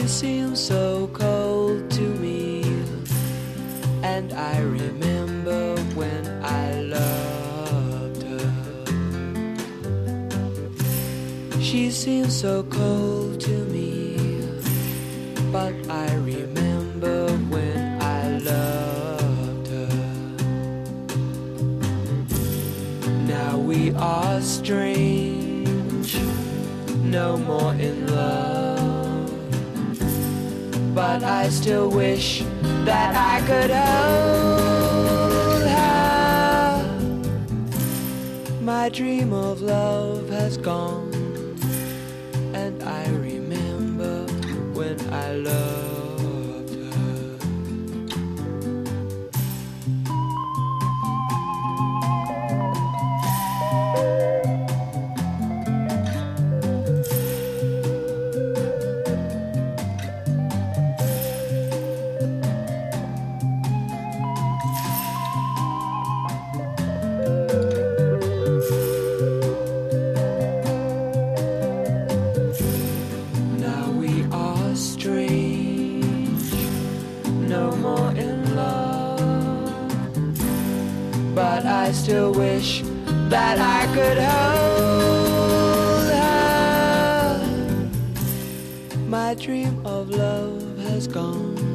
She seems so cold to me, and I remember when I loved her. She seems so cold to me, but I remember when I loved her. Now we are strange, no more in love, but I still wish that I could hold her. My dream of love has gone, and I remember when I loved her. Now we are strange, no more in love, but I still wish that I could hold her. My dream of love has gone,